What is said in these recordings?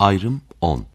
Ayrım 10.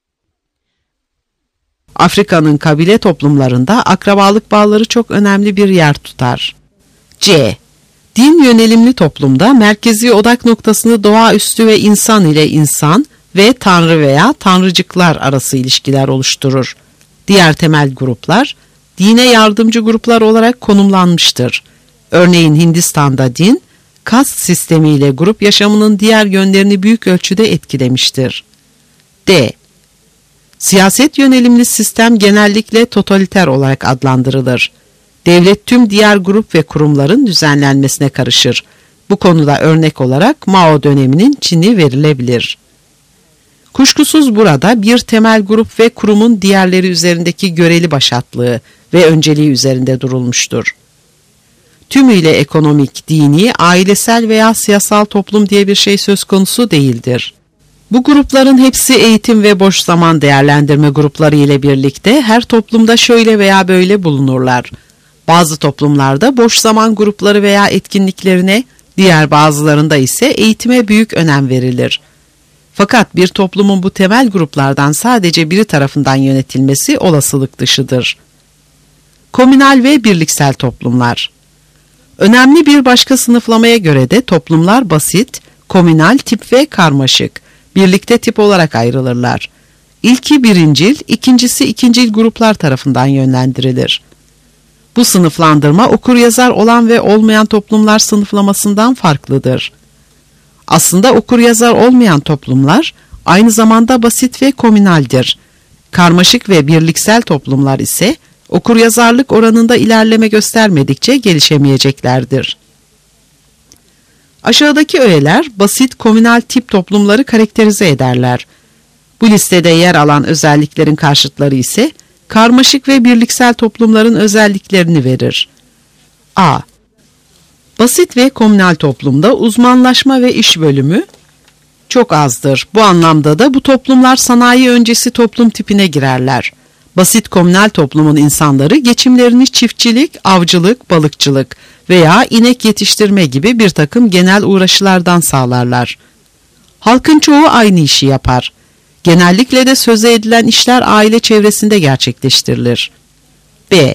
Afrika'nın kabile toplumlarında akrabalık bağları çok önemli bir yer tutar. C. Din yönelimli toplumda merkezi odak noktasını doğaüstü ve insan ile insan ve tanrı veya tanrıcıklar arası ilişkiler oluşturur. Diğer temel gruplar, dine yardımcı gruplar olarak konumlanmıştır. Örneğin Hindistan'da din, kast sistemiyle grup yaşamının diğer yönlerini büyük ölçüde etkilemiştir. D. Siyaset yönelimli sistem genellikle totaliter olarak adlandırılır. Devlet tüm diğer grup ve kurumların düzenlenmesine karışır. Bu konuda örnek olarak Mao döneminin Çin'i verilebilir. Kuşkusuz burada bir temel grup ve kurumun diğerleri üzerindeki göreli başatlığı ve önceliği üzerinde durulmuştur. Tümüyle ekonomik, dini, ailesel veya siyasal toplum diye bir şey söz konusu değildir. Bu grupların hepsi eğitim ve boş zaman değerlendirme grupları ile birlikte her toplumda şöyle veya böyle bulunurlar. Bazı toplumlarda boş zaman grupları veya etkinliklerine, diğer bazılarında ise eğitime büyük önem verilir. Fakat bir toplumun bu temel gruplardan sadece biri tarafından yönetilmesi olasılık dışıdır. Komünal ve birliksel toplumlar. Önemli bir başka sınıflamaya göre de toplumlar basit, komünal tip ve karmaşık, birlikte tip olarak ayrılırlar. İlki birincil, ikincisi ikincil gruplar tarafından yönlendirilir. Bu sınıflandırma okuryazar olan ve olmayan toplumlar sınıflamasından farklıdır. Aslında okuryazar olmayan toplumlar aynı zamanda basit ve komünaldir. Karmaşık ve birliksel toplumlar ise okuryazarlık oranında ilerleme göstermedikçe gelişemeyeceklerdir. Aşağıdaki öğeler basit komünal tip toplumları karakterize ederler. Bu listede yer alan özelliklerin karşıtları ise karmaşık ve birliksel toplumların özelliklerini verir. A. Basit ve komünal toplumda uzmanlaşma ve iş bölümü çok azdır. Bu anlamda da bu toplumlar sanayi öncesi toplum tipine girerler. Basit komünal toplumun insanları geçimlerini çiftçilik, avcılık, balıkçılık veya inek yetiştirme gibi bir takım genel uğraşılardan sağlarlar. Halkın çoğu aynı işi yapar. Genellikle de söze edilen işler aile çevresinde gerçekleştirilir. B.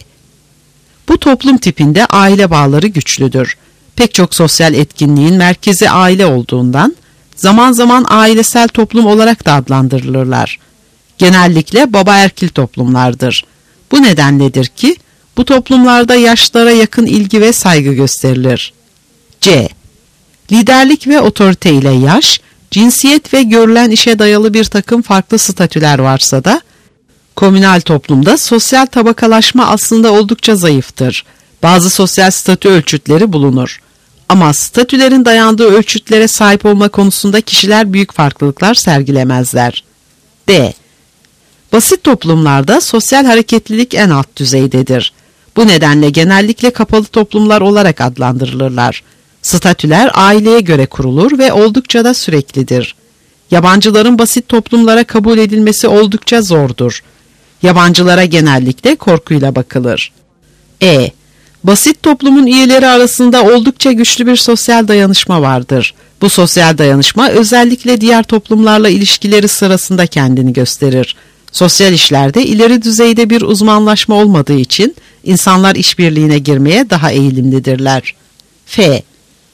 Bu toplum tipinde aile bağları güçlüdür. Pek çok sosyal etkinliğin merkezi aile olduğundan zaman zaman ailesel toplum olarak da adlandırılırlar. Genellikle baba erkil toplumlardır. Bu nedenledir ki bu toplumlarda yaşlara yakın ilgi ve saygı gösterilir. C. Liderlik ve otorite ile yaş, cinsiyet ve görülen işe dayalı bir takım farklı statüler varsa da, komünal toplumda sosyal tabakalaşma aslında oldukça zayıftır. Bazı sosyal statü ölçütleri bulunur. Ama statülerin dayandığı ölçütlere sahip olma konusunda kişiler büyük farklılıklar sergilemezler. D. Basit toplumlarda sosyal hareketlilik en alt düzeydedir. Bu nedenle genellikle kapalı toplumlar olarak adlandırılırlar. Statüler aileye göre kurulur ve oldukça da süreklidir. Yabancıların basit toplumlara kabul edilmesi oldukça zordur. Yabancılara genellikle korkuyla bakılır. E. Basit toplumun üyeleri arasında oldukça güçlü bir sosyal dayanışma vardır. Bu sosyal dayanışma özellikle diğer toplumlarla ilişkileri sırasında kendini gösterir. Sosyal işlerde ileri düzeyde bir uzmanlaşma olmadığı için insanlar işbirliğine girmeye daha eğilimlidirler. F.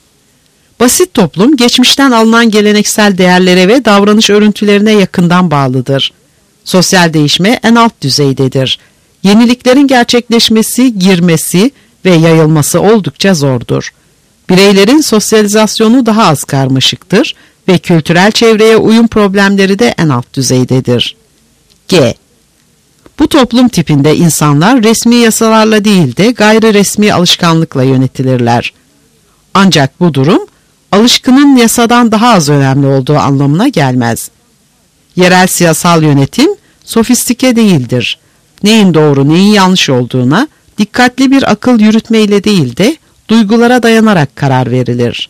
Basit toplum geçmişten alınan geleneksel değerlere ve davranış örüntülerine yakından bağlıdır. Sosyal değişme en alt düzeydedir. Yeniliklerin gerçekleşmesi, girmesi ve yayılması oldukça zordur. Bireylerin sosyalizasyonu daha az karmaşıktır ve kültürel çevreye uyum problemleri de en alt düzeydedir. G. Bu toplum tipinde insanlar resmi yasalarla değil de gayri resmi alışkanlıkla yönetilirler. Ancak bu durum, alışkının yasadan daha az önemli olduğu anlamına gelmez. Yerel siyasal yönetim, sofistike değildir. Neyin doğru, neyin yanlış olduğuna, dikkatli bir akıl yürütmeyle değil de, duygulara dayanarak karar verilir.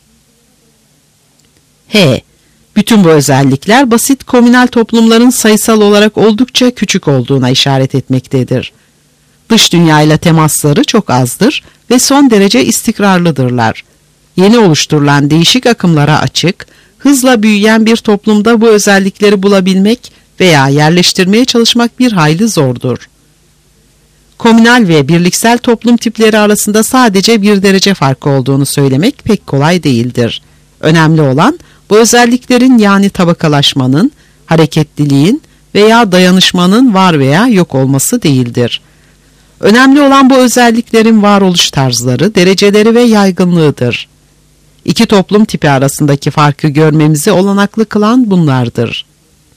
H. Bütün bu özellikler basit komünal toplumların sayısal olarak oldukça küçük olduğuna işaret etmektedir. Dış dünyayla temasları çok azdır ve son derece istikrarlıdırlar. Yeni oluşturulan değişik akımlara açık, hızla büyüyen bir toplumda bu özellikleri bulabilmek veya yerleştirmeye çalışmak bir hayli zordur. Komünal ve birliksel toplum tipleri arasında sadece bir derece farkı olduğunu söylemek pek kolay değildir. Önemli olan bu özelliklerin yani tabakalaşmanın, hareketliliğin veya dayanışmanın var veya yok olması değildir. Önemli olan bu özelliklerin varoluş tarzları, dereceleri ve yaygınlığıdır. İki toplum tipi arasındaki farkı görmemizi olanaklı kılan bunlardır.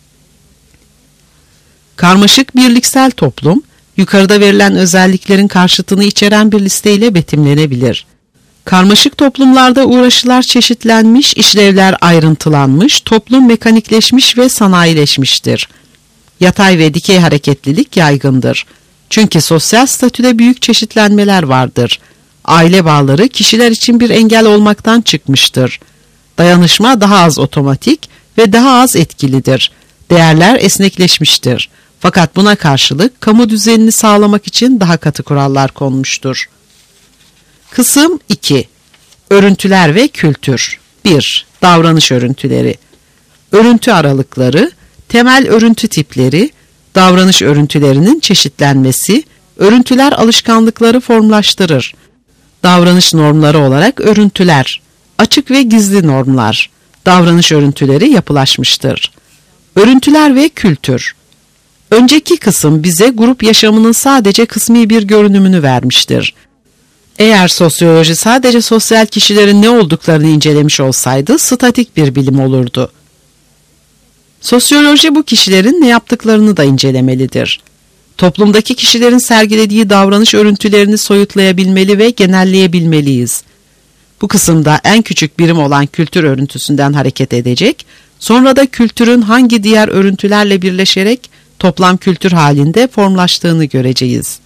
Karmaşık birliksel toplum, yukarıda verilen özelliklerin karşıtını içeren bir listeyle betimlenebilir. Karmaşık toplumlarda uğraşılar çeşitlenmiş, işlevler ayrıntılanmış, toplum mekanikleşmiş ve sanayileşmiştir. Yatay ve dikey hareketlilik yaygındır. Çünkü sosyal statüde büyük çeşitlenmeler vardır. Aile bağları kişiler için bir engel olmaktan çıkmıştır. Dayanışma daha az otomatik ve daha az etkilidir. Değerler esnekleşmiştir. Fakat buna karşılık kamu düzenini sağlamak için daha katı kurallar konmuştur. Kısım 2. Örüntüler ve kültür. 1. Davranış örüntüleri. Örüntü aralıkları, temel örüntü tipleri, davranış örüntülerinin çeşitlenmesi, örüntüler alışkanlıkları formlaştırır. Davranış normları olarak örüntüler, açık ve gizli normlar, davranış örüntüleri yapılaşmıştır. Örüntüler ve kültür. Önceki kısım bize grup yaşamının sadece kısmi bir görünümünü vermiştir. Eğer sosyoloji sadece sosyal kişilerin ne olduklarını incelemiş olsaydı statik bir bilim olurdu. Sosyoloji bu kişilerin ne yaptıklarını da incelemelidir. Toplumdaki kişilerin sergilediği davranış örüntülerini soyutlayabilmeli ve genelleyebilmeliyiz. Bu kısımda en küçük birim olan kültür örüntüsünden hareket edecek, sonra da kültürün hangi diğer örüntülerle birleşerek toplam kültür halinde formlaştığını göreceğiz.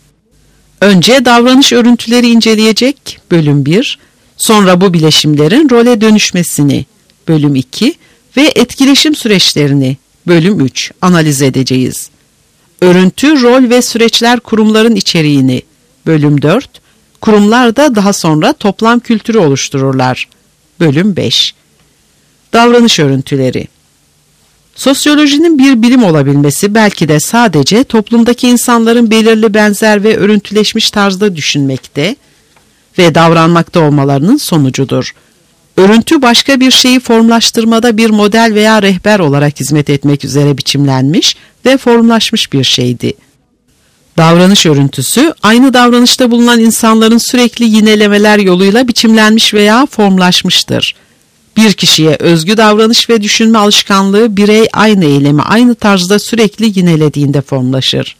Önce davranış örüntüleri inceleyecek bölüm 1, sonra bu bileşimlerin role dönüşmesini bölüm 2 ve etkileşim süreçlerini bölüm 3 analiz edeceğiz. Örüntü, rol ve süreçler kurumların içeriğini bölüm 4, kurumlar da daha sonra toplam kültürü oluştururlar bölüm 5. Davranış örüntüleri. Sosyolojinin bir bilim olabilmesi belki de sadece toplumdaki insanların belirli benzer ve örüntüleşmiş tarzda düşünmekte ve davranmakta olmalarının sonucudur. Örüntü başka bir şeyi formlaştırmada bir model veya rehber olarak hizmet etmek üzere biçimlenmiş ve formlaşmış bir şeydi. Davranış örüntüsü, aynı davranışta bulunan insanların sürekli yinelemeler yoluyla biçimlenmiş veya formlaşmıştır. Bir kişiye özgü davranış ve düşünme alışkanlığı birey aynı eylemi aynı tarzda sürekli yinelediğinde formlaşır.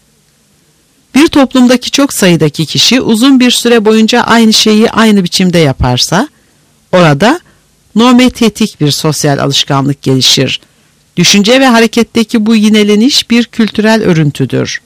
Bir toplumdaki çok sayıdaki kişi uzun bir süre boyunca aynı şeyi aynı biçimde yaparsa, orada nometetik bir sosyal alışkanlık gelişir. Düşünce ve hareketteki bu yineleniş bir kültürel örüntüdür.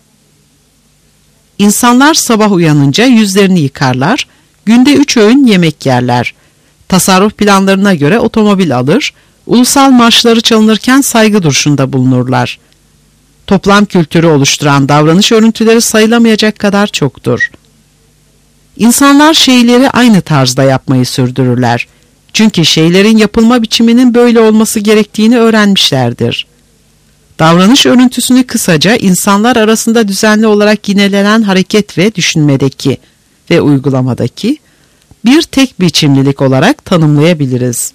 İnsanlar sabah uyanınca yüzlerini yıkarlar, günde 3 öğün yemek yerler. Tasarruf planlarına göre otomobil alır, ulusal marşları çalınırken saygı duruşunda bulunurlar. Toplam kültürü oluşturan davranış örüntüleri sayılamayacak kadar çoktur. İnsanlar şeyleri aynı tarzda yapmayı sürdürürler. Çünkü şeylerin yapılma biçiminin böyle olması gerektiğini öğrenmişlerdir. Davranış örüntüsünü kısaca insanlar arasında düzenli olarak yinelenen hareket ve düşünmedeki ve uygulamadaki bir tek biçimlilik olarak tanımlayabiliriz.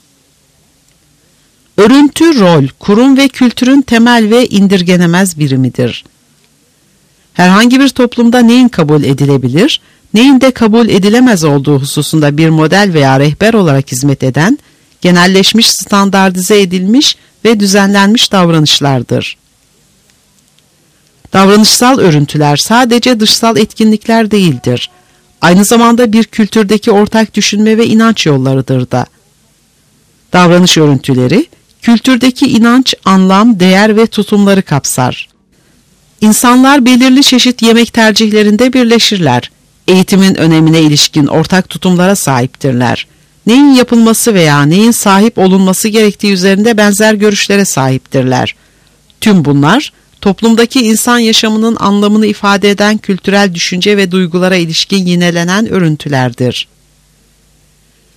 Örüntü, rol, kurum ve kültürün temel ve indirgenemez birimidir. Herhangi bir toplumda neyin kabul edilebilir, neyin de kabul edilemez olduğu hususunda bir model veya rehber olarak hizmet eden, genelleşmiş, standartize edilmiş ve düzenlenmiş davranışlardır. Davranışsal örüntüler sadece dışsal etkinlikler değildir. Aynı zamanda bir kültürdeki ortak düşünme ve inanç yollarıdır da. Davranış örüntüleri, kültürdeki inanç, anlam, değer ve tutumları kapsar. İnsanlar belirli çeşit yemek tercihlerinde birleşirler. Eğitimin önemine ilişkin ortak tutumlara sahiptirler. Neyin yapılması veya neyin sahip olunması gerektiği üzerinde benzer görüşlere sahiptirler. Tüm bunlar, toplumdaki insan yaşamının anlamını ifade eden kültürel düşünce ve duygulara ilişkin yinelenen örüntülerdir.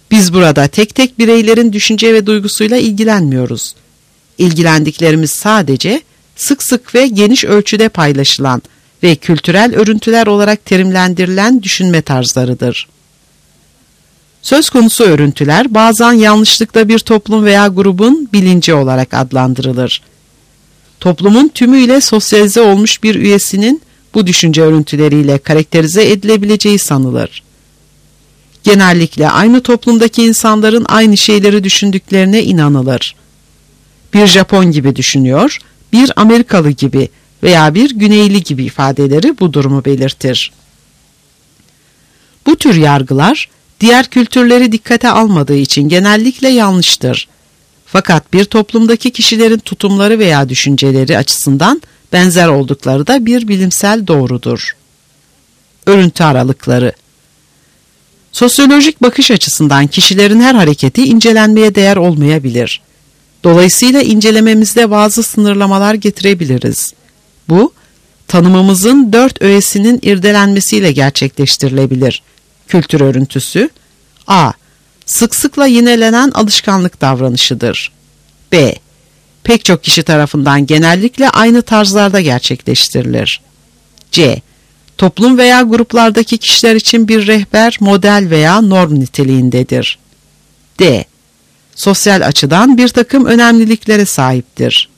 Biz burada tek tek bireylerin düşünce ve duygusuyla ilgilenmiyoruz. İlgilendiklerimiz sadece sık sık ve geniş ölçüde paylaşılan ve kültürel örüntüler olarak terimlendirilen düşünme tarzlarıdır. Söz konusu örüntüler bazen yanlışlıkla bir toplum veya grubun bilinci olarak adlandırılır. Toplumun tümüyle sosyalize olmuş bir üyesinin bu düşünce örüntüleriyle karakterize edilebileceği sanılır. Genellikle aynı toplumdaki insanların aynı şeyleri düşündüklerine inanılır. Bir Japon gibi düşünüyor, bir Amerikalı gibi veya bir Güneyli gibi ifadeleri bu durumu belirtir. Bu tür yargılar diğer kültürleri dikkate almadığı için genellikle yanlıştır. Fakat bir toplumdaki kişilerin tutumları veya düşünceleri açısından benzer oldukları da bir bilimsel doğrudur. Örüntü aralıkları. Sosyolojik bakış açısından kişilerin her hareketi incelenmeye değer olmayabilir. Dolayısıyla incelememizde bazı sınırlamalar getirebiliriz. Bu, tanımımızın 4 öğesinin irdelenmesiyle gerçekleştirilebilir. Kültür örüntüsü: A. Sık sıkla yinelenen alışkanlık davranışıdır. B. Pek çok kişi tarafından genellikle aynı tarzlarda gerçekleştirilir. C. Toplum veya gruplardaki kişiler için bir rehber, model veya norm niteliğindedir. D. Sosyal açıdan bir takım önemliliklere sahiptir.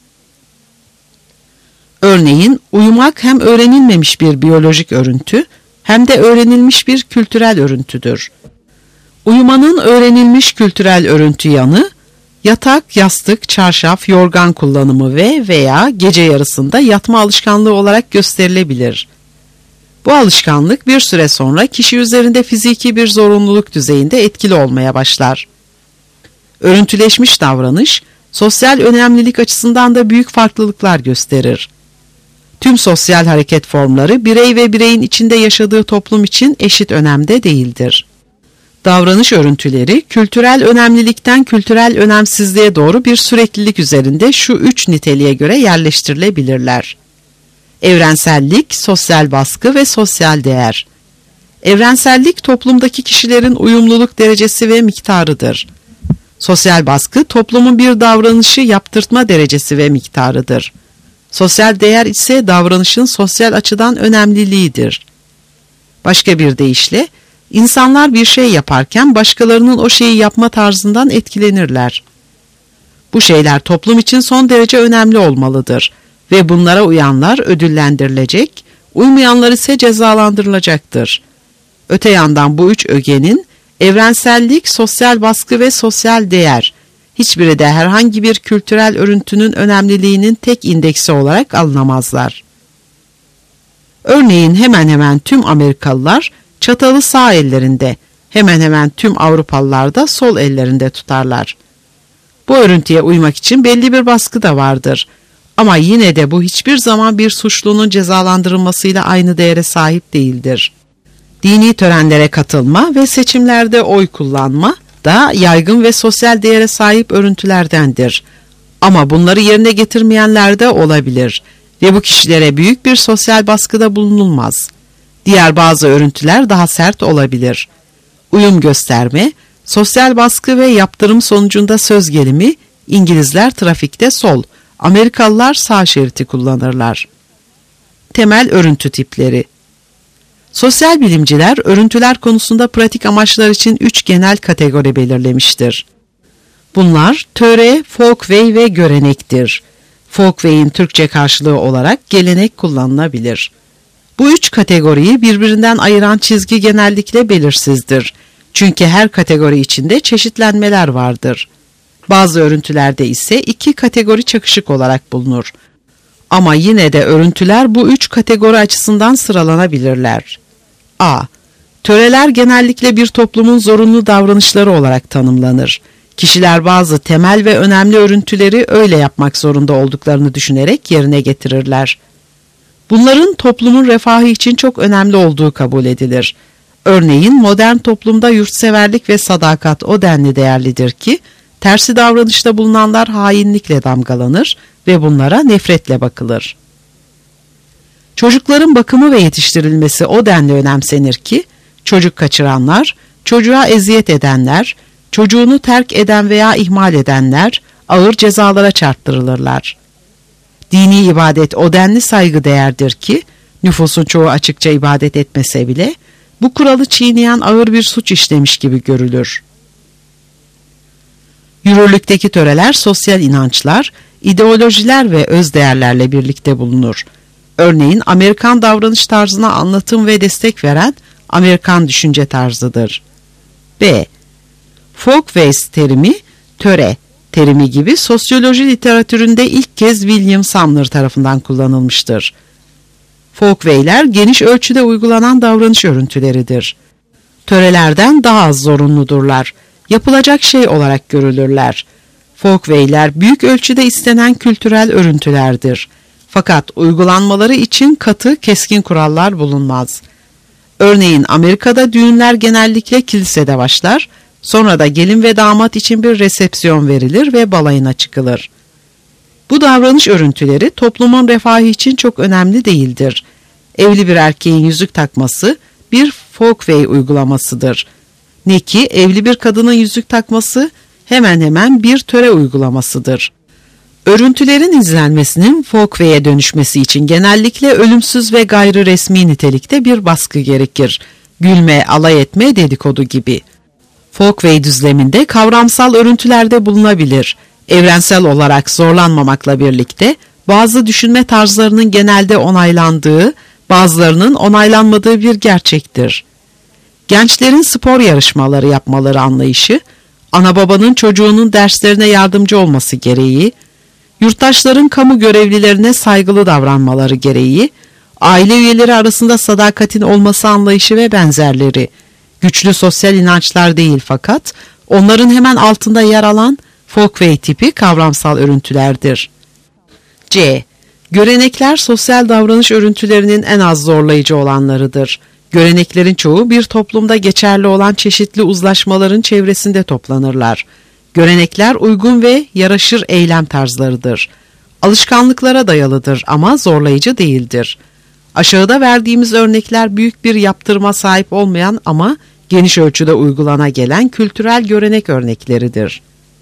Örneğin, uyumak hem öğrenilmemiş bir biyolojik örüntü hem de öğrenilmiş bir kültürel örüntüdür. Uyumanın öğrenilmiş kültürel örüntü yanı, yatak, yastık, çarşaf, yorgan kullanımı veya gece yarısında yatma alışkanlığı olarak gösterilebilir. Bu alışkanlık bir süre sonra kişi üzerinde fiziki bir zorunluluk düzeyinde etkili olmaya başlar. Örüntüleşmiş davranış, sosyal önemlilik açısından da büyük farklılıklar gösterir. Tüm sosyal hareket formları birey ve bireyin içinde yaşadığı toplum için eşit önemde değildir. Davranış örüntüleri, kültürel önemlilikten kültürel önemsizliğe doğru bir süreklilik üzerinde şu 3 niteliğe göre yerleştirilebilirler. Evrensellik, sosyal baskı ve sosyal değer. Evrensellik, toplumdaki kişilerin uyumluluk derecesi ve miktarıdır. Sosyal baskı, toplumun bir davranışı yaptırtma derecesi ve miktarıdır. Sosyal değer ise davranışın sosyal açıdan önemliliğidir. Başka bir deyişle, insanlar bir şey yaparken başkalarının o şeyi yapma tarzından etkilenirler. Bu şeyler toplum için son derece önemli olmalıdır ve bunlara uyanlar ödüllendirilecek, uymayanlar ise cezalandırılacaktır. Öte yandan bu 3 ögenin evrensellik, sosyal baskı ve sosyal değer, hiçbiri de herhangi bir kültürel örüntünün önemliliğinin tek indeksi olarak alınamazlar. Örneğin hemen hemen tüm Amerikalılar çatalı sağ ellerinde, hemen hemen tüm Avrupalılar da sol ellerinde tutarlar. Bu örüntüye uymak için belli bir baskı da vardır. Ama yine de bu hiçbir zaman bir suçlunun cezalandırılmasıyla aynı değere sahip değildir. Dini törenlere katılma ve seçimlerde oy kullanma da yaygın ve sosyal değere sahip örüntülerdendir. Ama bunları yerine getirmeyenler de olabilir ve bu kişilere büyük bir sosyal baskıda bulunulmaz. Diğer bazı örüntüler daha sert olabilir. Uyum gösterme, sosyal baskı ve yaptırım sonucunda söz gelimi, İngilizler trafikte sol, Amerikalılar sağ şeridi kullanırlar. Temel örüntü tipleri. Sosyal bilimciler örüntüler konusunda pratik amaçlar için 3 genel kategori belirlemiştir. Bunlar töre, folkways ve görenektir. Folkways'in Türkçe karşılığı olarak gelenek kullanılabilir. Bu 3 kategoriyi birbirinden ayıran çizgi genellikle belirsizdir. Çünkü her kategori içinde çeşitlenmeler vardır. Bazı örüntülerde ise 2 kategori çakışık olarak bulunur. Ama yine de örüntüler bu 3 kategori açısından sıralanabilirler. A. Töreler genellikle bir toplumun zorunlu davranışları olarak tanımlanır. Kişiler bazı temel ve önemli örüntüleri öyle yapmak zorunda olduklarını düşünerek yerine getirirler. Bunların toplumun refahı için çok önemli olduğu kabul edilir. Örneğin modern toplumda yurtseverlik ve sadakat o denli değerlidir ki, tersi davranışta bulunanlar hainlikle damgalanır ve bunlara nefretle bakılır. Çocukların bakımı ve yetiştirilmesi o denli önemsenir ki, çocuk kaçıranlar, çocuğa eziyet edenler, çocuğunu terk eden veya ihmal edenler ağır cezalara çarptırılırlar. Dini ibadet o denli saygıdeğerdir ki, nüfusun çoğu açıkça ibadet etmese bile, bu kuralı çiğneyen ağır bir suç işlemiş gibi görülür. Yürürlükteki töreler sosyal inançlar, ideolojiler ve özdeğerlerle birlikte bulunur. Örneğin Amerikan davranış tarzına anlatım ve destek veren Amerikan düşünce tarzıdır. B. Folkways terimi, töre terimi gibi sosyoloji literatüründe ilk kez William Sumner tarafından kullanılmıştır. Folkway'ler geniş ölçüde uygulanan davranış örüntüleridir. Törelerden daha az zorunludurlar. Yapılacak şey olarak görülürler. Folkway'ler büyük ölçüde istenen kültürel örüntülerdir. Fakat uygulanmaları için katı, keskin kurallar bulunmaz. Örneğin Amerika'da düğünler genellikle kilisede başlar, sonra da gelin ve damat için bir resepsiyon verilir ve balayına çıkılır. Bu davranış örüntüleri toplumun refahı için çok önemli değildir. Evli bir erkeğin yüzük takması bir Folkway uygulamasıdır. Ne ki evli bir kadının yüzük takması hemen hemen bir töre uygulamasıdır. Örüntülerin izlenmesinin Folkway'e dönüşmesi için genellikle ölümsüz ve gayri resmi nitelikte bir baskı gerekir. Gülme, alay etme, dedikodu gibi. Folkway düzleminde kavramsal örüntülerde bulunabilir. Evrensel olarak zorlanmamakla birlikte bazı düşünme tarzlarının genelde onaylandığı, bazılarının onaylanmadığı bir gerçektir. Gençlerin spor yarışmaları yapmaları anlayışı, ana babanın çocuğunun derslerine yardımcı olması gereği, yurttaşların kamu görevlilerine saygılı davranmaları gereği, aile üyeleri arasında sadakatin olması anlayışı ve benzerleri, güçlü sosyal inançlar değil fakat onların hemen altında yer alan Folkway tipi kavramsal örüntülerdir. C. Görenekler sosyal davranış örüntülerinin en az zorlayıcı olanlarıdır. Göreneklerin çoğu bir toplumda geçerli olan çeşitli uzlaşmaların çevresinde toplanırlar. Görenekler uygun ve yaraşır eylem tarzlarıdır. Alışkanlıklara dayalıdır ama zorlayıcı değildir. Aşağıda verdiğimiz örnekler büyük bir yaptırıma sahip olmayan ama geniş ölçüde uygulana gelen kültürel görenek örnekleridir.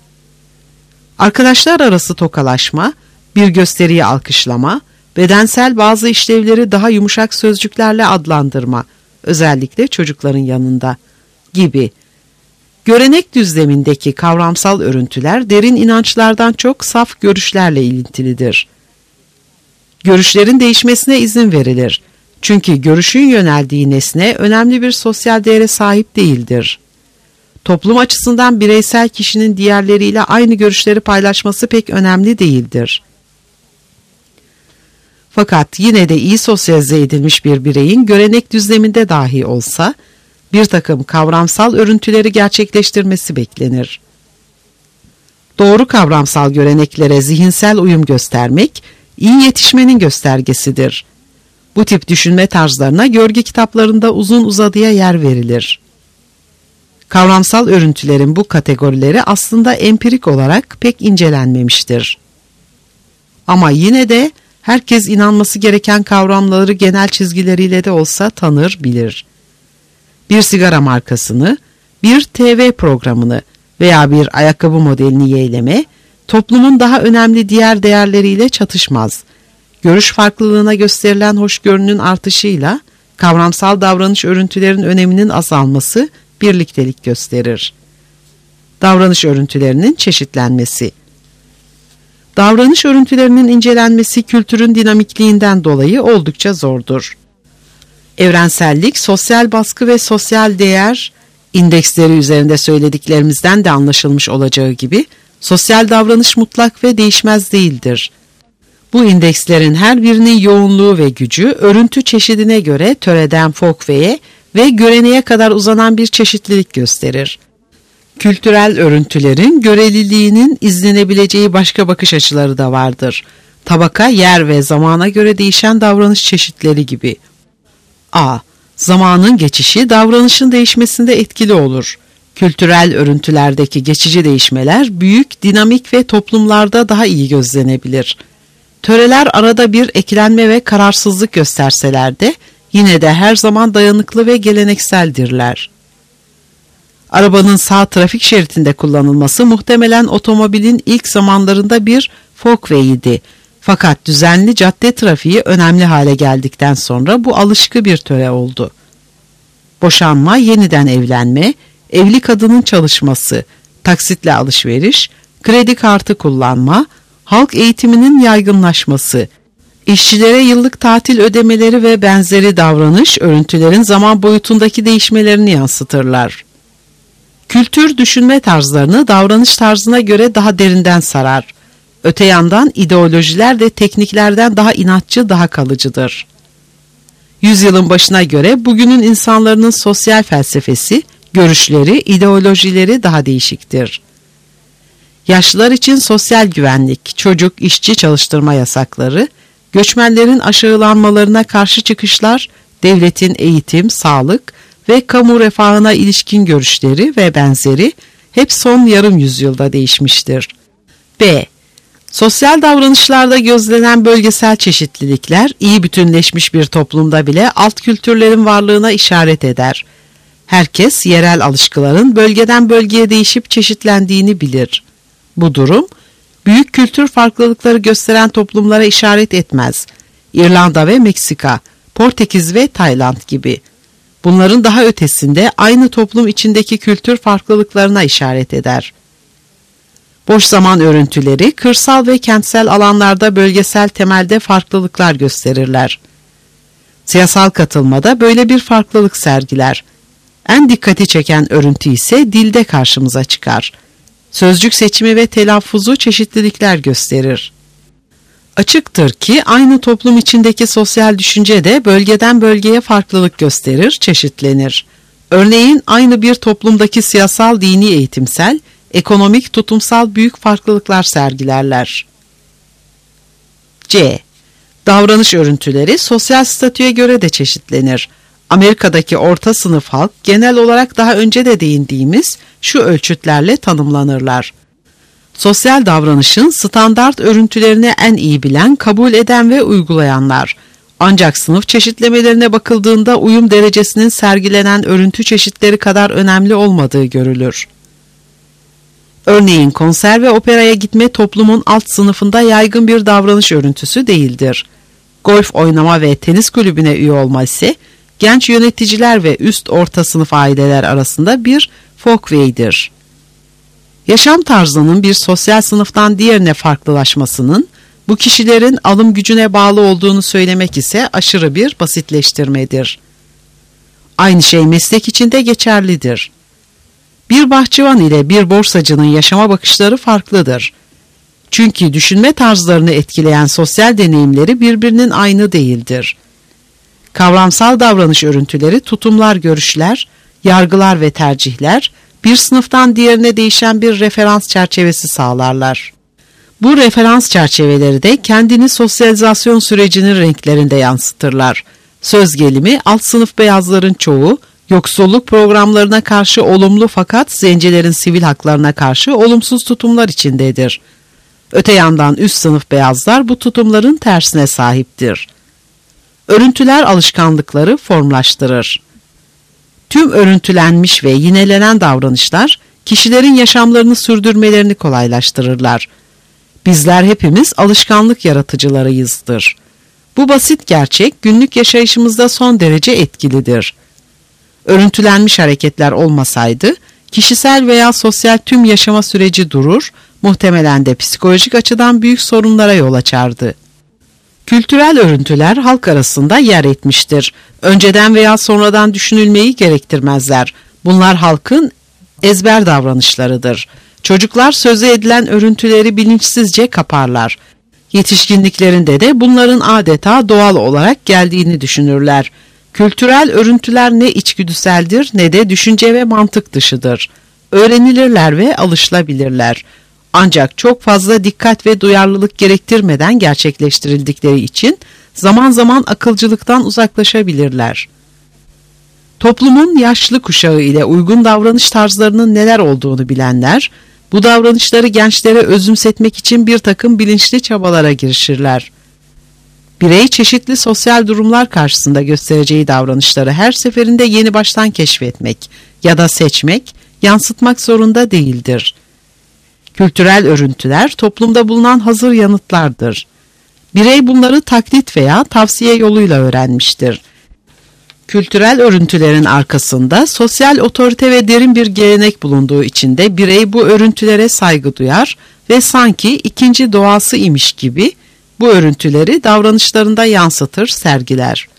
Arkadaşlar arası tokalaşma, bir gösteriyi alkışlama, bedensel bazı işlevleri daha yumuşak sözcüklerle adlandırma, özellikle çocukların yanında gibi. Görenek düzlemindeki kavramsal örüntüler derin inançlardan çok saf görüşlerle ilintilidir. Görüşlerin değişmesine izin verilir. Çünkü görüşün yöneldiği nesne önemli bir sosyal değere sahip değildir. Toplum açısından bireysel kişinin diğerleriyle aynı görüşleri paylaşması pek önemli değildir. Fakat yine de iyi sosyalize edilmiş bir bireyin görenek düzleminde dahi olsa bir takım kavramsal örüntüleri gerçekleştirmesi beklenir. Doğru kavramsal göreneklere zihinsel uyum göstermek, iyi yetişmenin göstergesidir. Bu tip düşünme tarzlarına görgü kitaplarında uzun uzadıya yer verilir. Kavramsal örüntülerin bu kategorileri aslında empirik olarak pek incelenmemiştir. Ama yine de herkes inanması gereken kavramları genel çizgileriyle de olsa tanır, bilir. Bir sigara markasını, bir TV programını veya bir ayakkabı modelini yeğleme, toplumun daha önemli diğer değerleriyle çatışmaz. Görüş farklılığına gösterilen hoşgörünün artışıyla kavramsal davranış örüntülerin öneminin azalması birliktelik gösterir. Davranış örüntülerinin çeşitlenmesi. Davranış örüntülerinin incelenmesi kültürün dinamikliğinden dolayı oldukça zordur. Evrensellik, sosyal baskı ve sosyal değer indeksleri üzerinde söylediklerimizden de anlaşılmış olacağı gibi, sosyal davranış mutlak ve değişmez değildir. Bu indekslerin her birinin yoğunluğu ve gücü, örüntü çeşidine göre töreden Folkway'e ve göreneğe kadar uzanan bir çeşitlilik gösterir. Kültürel örüntülerin göreliliğinin izlenebileceği başka bakış açıları da vardır. Tabaka, yer ve zamana göre değişen davranış çeşitleri gibi. A. Zamanın geçişi davranışın değişmesinde etkili olur. Kültürel örüntülerdeki geçici değişmeler büyük, dinamik ve toplumlarda daha iyi gözlenebilir. Töreler arada bir eklenme ve kararsızlık gösterseler de yine de her zaman dayanıklı ve gelenekseldirler. Arabanın sağ trafik şeridinde kullanılması muhtemelen otomobilin ilk zamanlarında bir folkway'iydi. Fakat düzenli cadde trafiği önemli hale geldikten sonra bu alışkı bir töre oldu. Boşanma, yeniden evlenme, evli kadının çalışması, taksitle alışveriş, kredi kartı kullanma, halk eğitiminin yaygınlaşması, işçilere yıllık tatil ödemeleri ve benzeri davranış örüntülerin zaman boyutundaki değişmelerini yansıtırlar. Kültür düşünme tarzlarını davranış tarzına göre daha derinden sarar. Öte yandan ideolojiler de tekniklerden daha inatçı, daha kalıcıdır. Yüzyılın başına göre bugünün insanların sosyal felsefesi, görüşleri, ideolojileri daha değişiktir. Yaşlılar için sosyal güvenlik, çocuk, işçi çalıştırma yasakları, göçmenlerin aşağılanmalarına karşı çıkışlar, devletin eğitim, sağlık ve kamu refahına ilişkin görüşleri ve benzeri hep son yarım yüzyılda değişmiştir. B. Sosyal davranışlarda gözlenen bölgesel çeşitlilikler, iyi bütünleşmiş bir toplumda bile alt kültürlerin varlığına işaret eder. Herkes yerel alışkıların bölgeden bölgeye değişip çeşitlendiğini bilir. Bu durum, büyük kültür farklılıkları gösteren toplumlara işaret etmez. İrlanda ve Meksika, Portekiz ve Tayland gibi. Bunların daha ötesinde aynı toplum içindeki kültür farklılıklarına işaret eder. Boş zaman örüntüleri, kırsal ve kentsel alanlarda bölgesel temelde farklılıklar gösterirler. Siyasal katılmada böyle bir farklılık sergiler. En dikkati çeken örüntü ise dilde karşımıza çıkar. Sözcük seçimi ve telaffuzu çeşitlilikler gösterir. Açıktır ki aynı toplum içindeki sosyal düşünce de bölgeden bölgeye farklılık gösterir, çeşitlenir. Örneğin aynı bir toplumdaki siyasal, dini, eğitimsel, ekonomik, tutumsal büyük farklılıklar sergilerler. C. Davranış örüntüleri sosyal statüye göre de çeşitlenir. Amerika'daki orta sınıf halk genel olarak daha önce de değindiğimiz şu ölçütlerle tanımlanırlar. Sosyal davranışın standart örüntülerini en iyi bilen, kabul eden ve uygulayanlar. Ancak sınıf çeşitlemelerine bakıldığında uyum derecesinin sergilenen örüntü çeşitleri kadar önemli olmadığı görülür. Örneğin konser ve operaya gitme toplumun alt sınıfında yaygın bir davranış örüntüsü değildir. Golf oynama ve tenis kulübüne üye olma ise genç yöneticiler ve üst orta sınıf aileler arasında bir folkway'dir. Yaşam tarzının bir sosyal sınıftan diğerine farklılaşmasının bu kişilerin alım gücüne bağlı olduğunu söylemek ise aşırı bir basitleştirmedir. Aynı şey meslek için de geçerlidir. Bir bahçıvan ile bir borsacının yaşama bakışları farklıdır. Çünkü düşünme tarzlarını etkileyen sosyal deneyimleri birbirinin aynı değildir. Kavramsal davranış örüntüleri, tutumlar, görüşler, yargılar ve tercihler, bir sınıftan diğerine değişen bir referans çerçevesi sağlarlar. Bu referans çerçeveleri de kendini sosyalizasyon sürecinin renklerinde yansıtırlar. Söz gelimi alt sınıf beyazların çoğu, yoksulluk programlarına karşı olumlu fakat zencilerin sivil haklarına karşı olumsuz tutumlar içindedir. Öte yandan üst sınıf beyazlar bu tutumların tersine sahiptir. Örüntüler alışkanlıkları formlaştırır. Tüm örüntülenmiş ve yinelenen davranışlar kişilerin yaşamlarını sürdürmelerini kolaylaştırırlar. Bizler hepimiz alışkanlık yaratıcılarıyızdır. Bu basit gerçek günlük yaşayışımızda son derece etkilidir. Örüntülenmiş hareketler olmasaydı kişisel veya sosyal tüm yaşama süreci durur, muhtemelen de psikolojik açıdan büyük sorunlara yol açardı. Kültürel örüntüler halk arasında yer etmiştir. Önceden veya sonradan düşünülmeyi gerektirmezler. Bunlar halkın ezber davranışlarıdır. Çocuklar söze edilen örüntüleri bilinçsizce kaparlar. Yetişkinliklerinde de bunların adeta doğal olarak geldiğini düşünürler. Kültürel örüntüler ne içgüdüseldir ne de düşünce ve mantık dışıdır. Öğrenilirler ve alışılabilirler. Ancak çok fazla dikkat ve duyarlılık gerektirmeden gerçekleştirildikleri için zaman zaman akılcılıktan uzaklaşabilirler. Toplumun yaşlı kuşağı ile uygun davranış tarzlarının neler olduğunu bilenler, bu davranışları gençlere özümsetmek için bir takım bilinçli çabalara girişirler. Birey çeşitli sosyal durumlar karşısında göstereceği davranışları her seferinde yeni baştan keşfetmek ya da seçmek, yansıtmak zorunda değildir. Kültürel örüntüler toplumda bulunan hazır yanıtlardır. Birey bunları taklit veya tavsiye yoluyla öğrenmiştir. Kültürel örüntülerin arkasında sosyal otorite ve derin bir gelenek bulunduğu için de birey bu örüntülere saygı duyar ve sanki ikinci doğası imiş gibi bu örüntüleri davranışlarında yansıtır, sergiler.